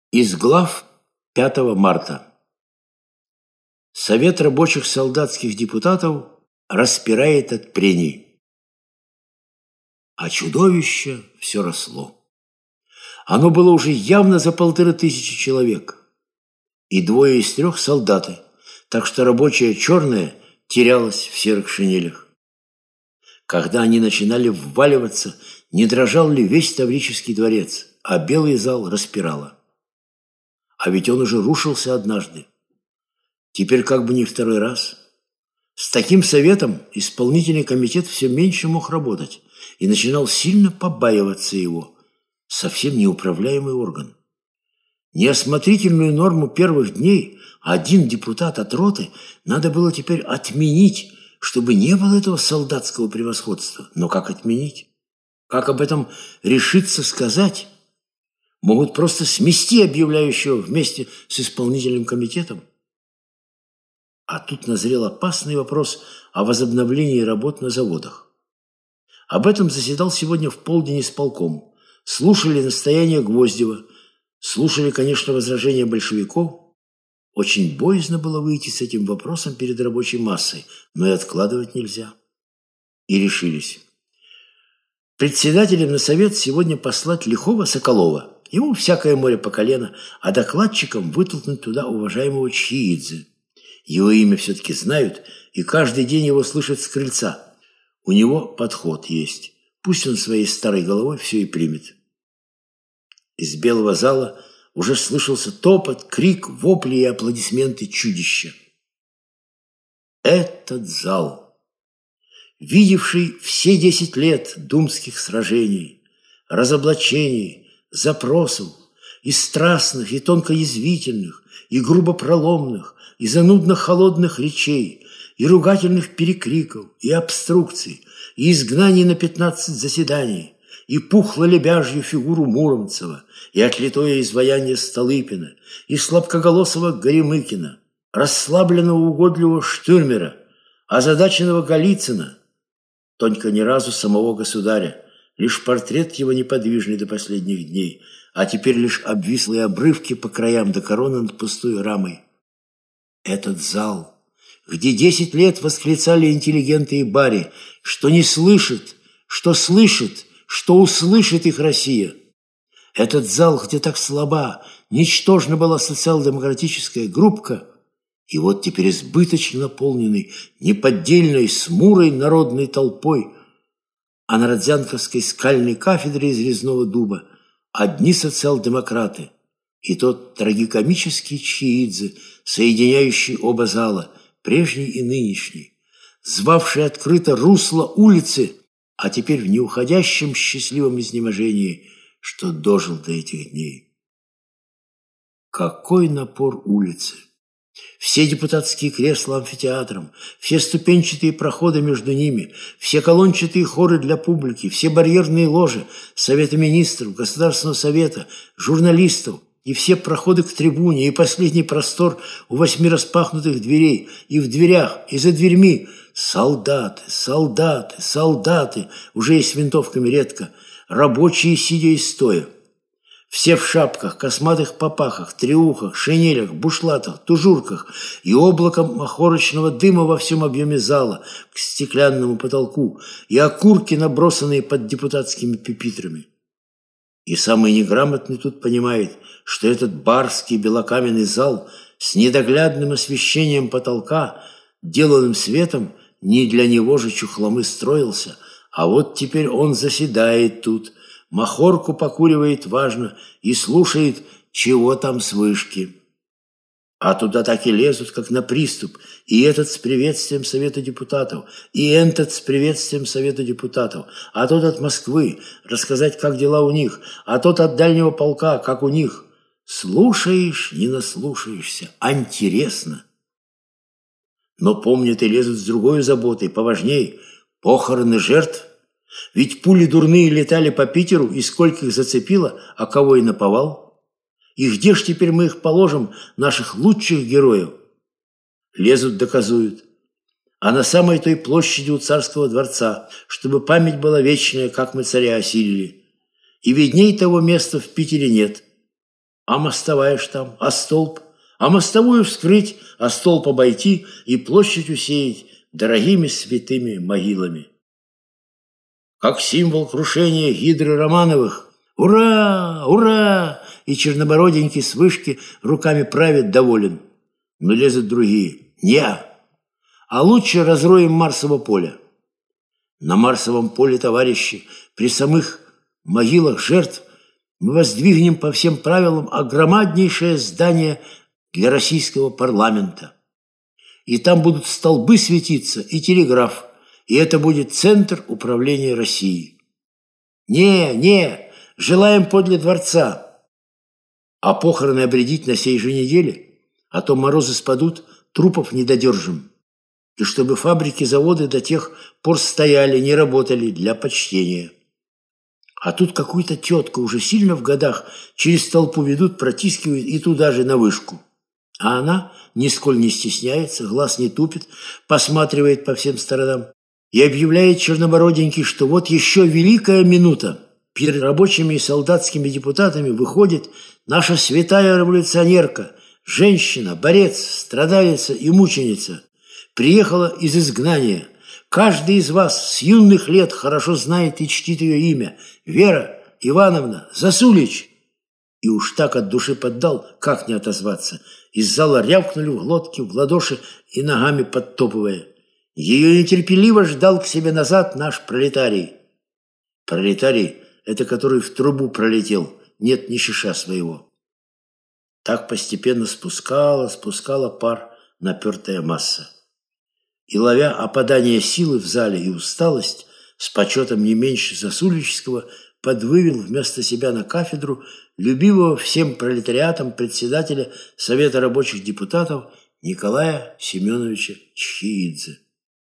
Из глав 5 марта. Совет рабочих солдатских депутатов распирает от прений. А чудовище все росло. Оно было уже явно за 1500 человек. И 2 из 3 солдаты, так что рабочая черная терялась в серых шинелях. Когда они начинали вваливаться, не дрожал ли весь Таврический дворец, а белый зал распирало. А ведь он уже рушился однажды. Теперь как бы не второй раз. С таким советом исполнительный комитет все меньше мог работать и начинал сильно побаиваться его. Совсем неуправляемый орган. Неосмотрительную норму первых дней один депутат от роты надо было теперь отменить, чтобы не было этого солдатского превосходства. Но как отменить? Как об этом решиться сказать? Могут просто смести объявляющего вместе с исполнительным комитетом. А тут назрел опасный вопрос о возобновлении работ на заводах. Об этом заседал сегодня в полдень исполком. Слушали настояние Гвоздева, слушали, конечно, возражения большевиков. Очень боязно было выйти с этим вопросом перед рабочей массой, но и откладывать нельзя. И решились. Председателем на совет сегодня послать лихого Соколова. Ему всякое море по колено, а докладчиком вытолкнуть туда уважаемого Чиидзе. Его имя все-таки знают, и каждый день его слышат с крыльца. У него подход есть. Пусть он своей старой головой все и примет. Из белого зала уже слышался топот, крик, вопли и аплодисменты чудища. Этот зал, видевший все 10 лет думских сражений, разоблачений, запросов, и страстных, и тонко язвительных, и грубо проломных, и занудно холодных речей, и ругательных перекриков, и обструкций, и изгнаний на 15 заседаний, и пухло-лебяжью фигуру Муромцева, и отлитое изваяние Столыпина, и сладкоголосого Горемыкина, расслабленного угодливого Штюрмера, озадаченного Голицына, только ни разу самого государя, лишь портрет его неподвижный до последних дней, а теперь лишь обвислые обрывки по краям до короны над пустой рамой. Этот зал, где 10 лет восклицали интеллигенты и бари, что не слышит, что слышит, что услышит их Россия. Этот зал, где так слаба, ничтожна была социал-демократическая группка, и вот теперь избыточно наполненный неподдельной, смурой народной толпой, а на Родзянковской скальной кафедре из резного дуба одни социал-демократы, и тот трагикомический Чиидзе, соединяющий оба зала, прежний и нынешний, звавший открыто русло улицы, а теперь в неуходящем счастливом изнеможении, что дожил до этих дней. Какой напор улицы! Все депутатские кресла амфитеатром, все ступенчатые проходы между ними, все колончатые хоры для публики, все барьерные ложи Совета министров, Государственного совета, журналистов, и все проходы к трибуне, и последний простор у 8 распахнутых дверей, и в дверях, и за дверьми солдаты, солдаты, солдаты, уже и с винтовками редко, рабочие, сидя и стоя. Все в шапках, косматых попахах, треухах, шинелях, бушлатах, тужурках и облаком махорочного дыма во всем объеме зала к стеклянному потолку и окурки, набросанные под депутатскими пюпитрами. И самый неграмотный тут понимает, что этот барский белокаменный зал с недоглядным освещением потолка, деланным светом, не для него же чухломы строился, а вот теперь он заседает тут, махорку покуривает важно и слушает, чего там с вышки. А туда так и лезут, как на приступ, и этот с приветствием Совета депутатов, и этот с приветствием Совета депутатов, а тот от Москвы, рассказать, как дела у них, а тот от дальнего полка, как у них. Слушаешь, не наслушаешься, а интересно. Но помнят и лезут с другой заботой, поважней, похороны жертв. Ведь пули дурные летали по Питеру, и сколько их зацепило, а кого и наповал. И где ж теперь мы их положим, наших лучших героев? Лезут, доказуют. А на самой той площади у Царского дворца, чтобы память была вечная, как мы царя осилили. И видней того места в Питере нет. А мостовая ж там, а столб? А мостовую вскрыть, а столб обойти и площадь усеять дорогими святыми могилами. Как символ крушения гидры Романовых. Ура! Ура! И чернобороденький с вышки руками правит доволен. Но лезут другие. Не! А лучше разроем Марсово поле. На Марсовом поле, товарищи, при самых могилах жертв мы воздвигнем по всем правилам огромнейшее здание для российского парламента. И там будут столбы светиться и телеграф, и это будет центр управления Россией. Не, желаем подле дворца. А похороны обрядить на сей же неделе, а то морозы спадут, трупов не додержим. И чтобы фабрики, заводы до тех пор стояли, не работали для почтения. А тут какую-то тетку уже сильно в годах через толпу ведут, протискивают и туда же на вышку. А она нисколь не стесняется, глаз не тупит, посматривает по всем сторонам и объявляет чернобороденький, что вот еще великая минута. Перед рабочими и солдатскими депутатами выходит наша святая революционерка, женщина, борец, страдалица и мученица. Приехала из изгнания. Каждый из вас с юных лет хорошо знает и чтит ее имя. Вера Ивановна Засулич. И уж так от души поддал, как не отозваться. Из зала рявкнули в глотки, в ладоши и ногами подтопывая. Ее нетерпеливо ждал к себе назад наш пролетарий. Пролетарий – это который в трубу пролетел, нет ни шиша своего. Так постепенно спускала пар напертая масса. И, ловя опадание силы в зале и усталость, с почетом не меньше Засуличского, подвывел вместо себя на кафедру любимого всем пролетариатом председателя Совета рабочих депутатов Николая Семеновича Чхеидзе.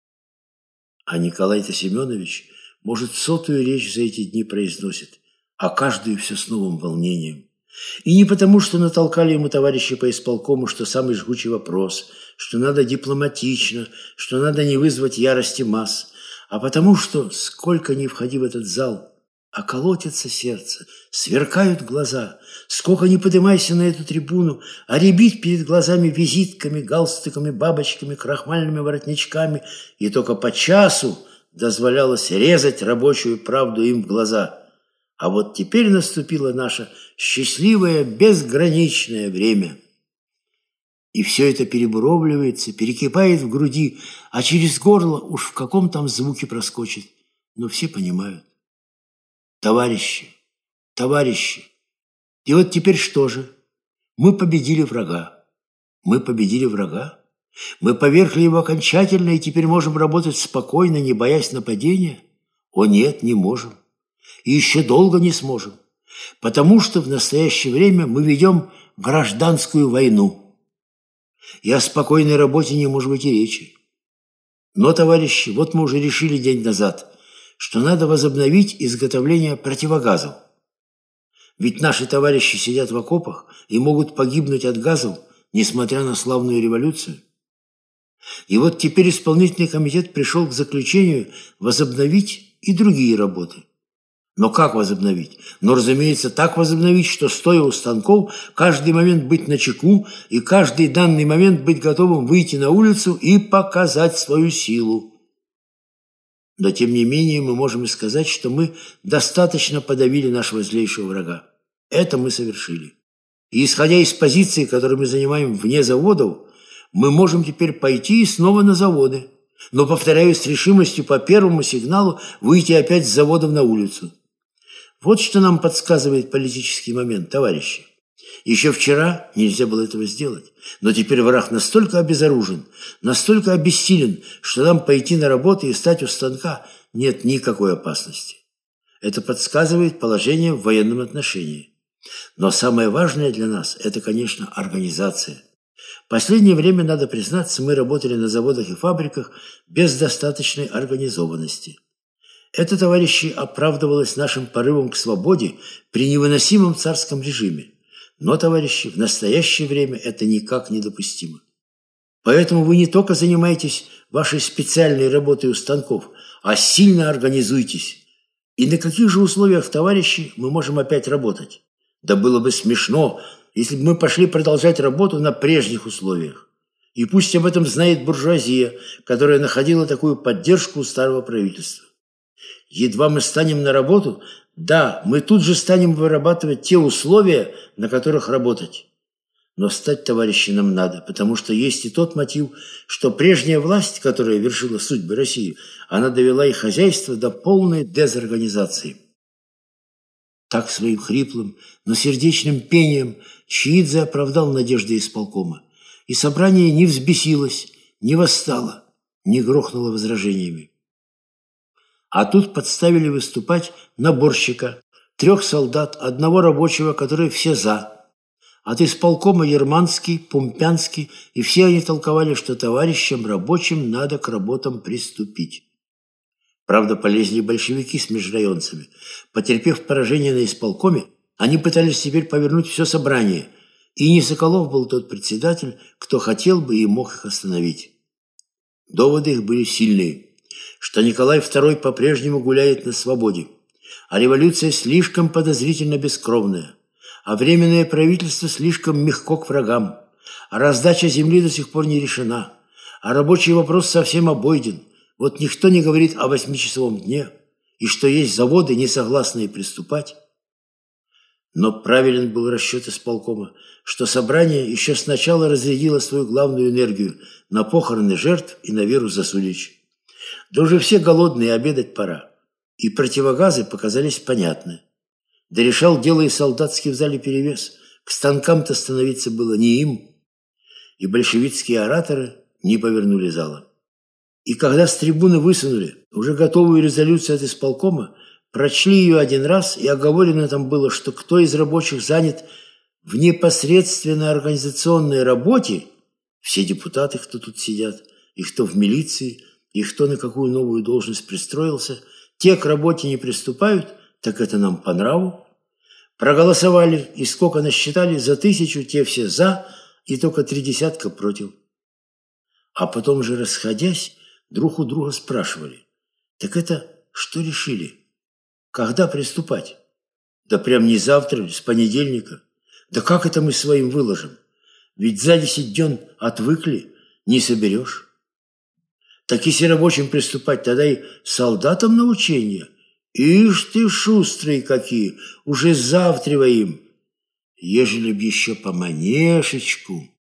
А Николай-то Семенович, может, 100-ю речь за эти дни произносит, а каждую все с новым волнением. И не потому, что натолкали ему товарищи по исполкому, что самый жгучий вопрос, что надо дипломатично, что надо не вызвать ярости масс, а потому что, сколько ни входи в этот зал, а колотится сердце, сверкают глаза, сколько ни поднимайся на эту трибуну, а рябит перед глазами визитками, галстуками, бабочками, крахмальными воротничками, и только по часу дозволялось резать рабочую правду им в глаза. А вот теперь наступило наше счастливое, безграничное время. И все это перебуровливается, перекипает в груди, а через горло уж в каком там звуке проскочит. Но все понимают. Товарищи, и вот теперь что же? Мы победили врага. Мы победили врага? Мы повергли его окончательно и теперь можем работать спокойно, не боясь нападения? О нет, не можем. И еще долго не сможем. Потому что в настоящее время мы ведем гражданскую войну. И о спокойной работе не может быть и речи. Но, товарищи, вот мы уже решили день назад, что надо возобновить изготовление противогазов. Ведь наши товарищи сидят в окопах и могут погибнуть от газов, несмотря на славную революцию. И вот теперь исполнительный комитет пришел к заключению возобновить и другие работы. Но как возобновить? Ну, разумеется, так возобновить, что, стоя у станков, каждый момент быть начеку и каждый данный момент быть готовым выйти на улицу и показать свою силу. Но, тем не менее, мы можем и сказать, что мы достаточно подавили нашего злейшего врага. Это мы совершили. И, исходя из позиции, которую мы занимаем вне заводов, мы можем теперь пойти снова на заводы. Но, повторяю, с решимостью по первому сигналу выйти опять с заводов на улицу. Вот что нам подсказывает политический момент, товарищи. Еще вчера нельзя было этого сделать, но теперь враг настолько обезоружен, настолько обессилен, что нам пойти на работу и стать у станка нет никакой опасности. Это подсказывает положение в военном отношении. Но самое важное для нас – это, конечно, организация. В последнее время, надо признаться, мы работали на заводах и фабриках без достаточной организованности. Это, товарищи, оправдывалось нашим порывом к свободе при невыносимом царском режиме. Но, товарищи, в настоящее время это никак недопустимо. Поэтому вы не только занимаетесь вашей специальной работой у станков, а сильно организуйтесь. И на каких же условиях, товарищи, мы можем опять работать? Да было бы смешно, если бы мы пошли продолжать работу на прежних условиях. И пусть об этом знает буржуазия, которая находила такую поддержку у старого правительства. Едва мы станем на работу, да, мы тут же станем вырабатывать те условия, на которых работать. Но стать, товарищи, нам надо, потому что есть и тот мотив, что прежняя власть, которая вершила судьбы России, она довела и хозяйство до полной дезорганизации. Так своим хриплым, но сердечным пением Чиидзе оправдал надежды исполкома, и собрание не взбесилось, не восстало, не грохнуло возражениями. А тут подставили выступать наборщика, 3 солдат, 1 рабочего, которые все «за». От исполкома Ерманский, Пумпянский, и все они толковали, что товарищам рабочим надо к работам приступить. Правда, полезли большевики с межрайонцами. Потерпев поражение на исполкоме, они пытались теперь повернуть все собрание, и не Соколов был тот председатель, кто хотел бы и мог их остановить. Доводы их были сильные, что Николай II по-прежнему гуляет на свободе, а революция слишком подозрительно бескровная, а временное правительство слишком мягко к врагам, а раздача земли до сих пор не решена, а рабочий вопрос совсем обойден. Вот никто не говорит о 8-часовом дне, и что есть заводы, не согласные приступать. Но правилен был расчет исполкома, что собрание еще сначала разрядило свою главную энергию на похороны жертв и на Веру Засулич. Да уже все голодные, обедать пора. И противогазы показались понятны. Да решал дело и солдатский в зале перевес. К станкам-то становиться было не им. И большевистские ораторы не повернули зала. И когда с трибуны высунули уже готовую резолюцию от исполкома, прочли ее 1 раз, и оговорено там было, что кто из рабочих занят в непосредственной организационной работе, все депутаты, кто тут сидят, и кто в милиции, и кто на какую новую должность пристроился, те к работе не приступают, так это нам по нраву. Проголосовали, и сколько насчитали, за 1000 те все «за», и только 30 против. А потом же, расходясь, друг у друга спрашивали: так это что решили? Когда приступать? Да прям не завтра ли, с понедельника? Да как это мы своим выложим? Ведь за 10 дён отвыкли, не соберешь. Так если рабочим приступать, тогда и солдатам на учения. Ишь ты, шустрые какие, уже завтра им. Ежели б еще по манешечку.